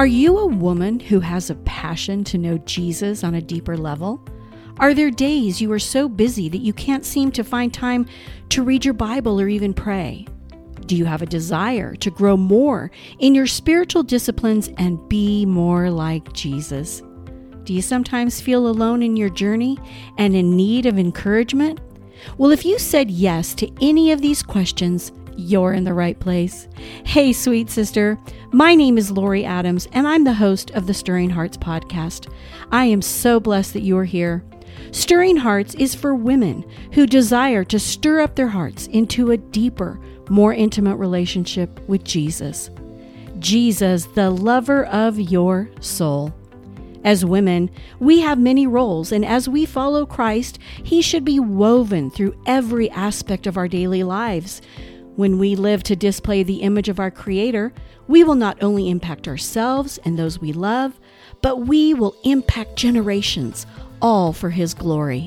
Are you a woman who has a passion to know Jesus on a deeper level? Are there days you are so busy that you can't seem to find time to read your Bible or even pray? Do you have a desire to grow more in your spiritual disciplines and be more like Jesus? Do you sometimes feel alone in your journey and in need of encouragement? Well, if you said yes to any of these questions, you're in the right place. Hey, sweet sister. My name is Lori Adams, and I'm the host of the Stirring Hearts podcast. I am so blessed that you are here. Stirring Hearts is for women who desire to stir up their hearts into a deeper, more intimate relationship with Jesus. Jesus, the lover of your soul. As women, we have many roles, and as we follow Christ, He should be woven through every aspect of our daily lives. When we live to display the image of our Creator, we will not only impact ourselves and those we love, but we will impact generations, all for His glory.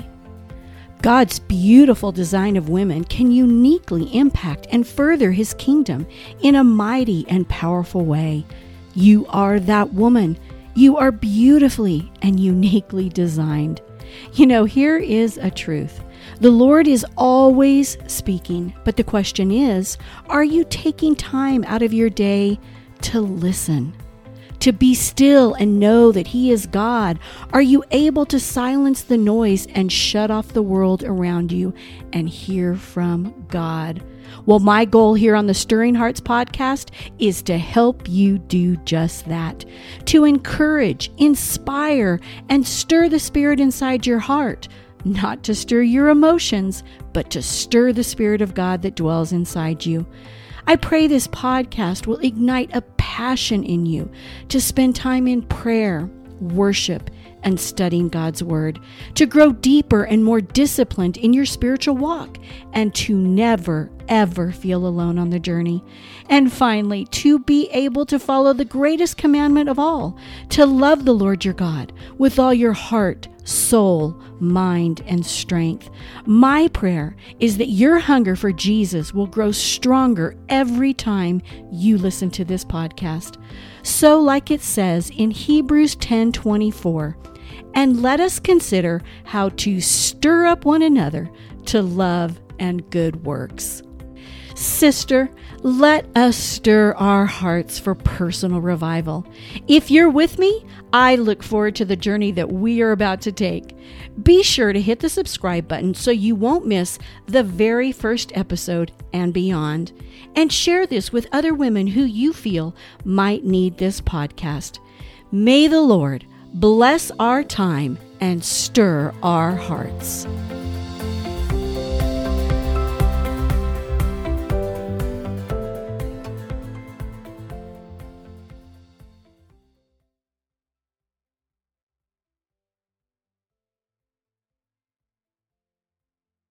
God's beautiful design of women can uniquely impact and further His kingdom in a mighty and powerful way. You are that woman. You are beautifully and uniquely designed. You know, here is a truth. The Lord is always speaking, but the question is, are you taking time out of your day to listen? To be still and know that He is God? Are you able to silence the noise and shut off the world around you and hear from God? Well, my goal here on the Stirring Hearts podcast is to help you do just that. To encourage, inspire, and stir the Spirit inside your heart. Not to stir your emotions, but to stir the Spirit of God that dwells inside you. I pray this podcast will ignite a passion in you to spend time in prayer, worship, and studying God's Word, to grow deeper and more disciplined in your spiritual walk, and to never, ever feel alone on the journey. And finally, to be able to follow the greatest commandment of all, to love the Lord your God with all your heart, soul, mind, and strength. My prayer is that your hunger for Jesus will grow stronger every time you listen to this podcast. So like it says in Hebrews 10:24, and let us consider how to stir up one another to love and good works. Sister, let us stir our hearts for personal revival. If you're with me, I look forward to the journey that we are about to take. Be sure to hit the subscribe button so you won't miss the very first episode and beyond. And share this with other women who you feel might need this podcast. May the Lord bless our time and stir our hearts.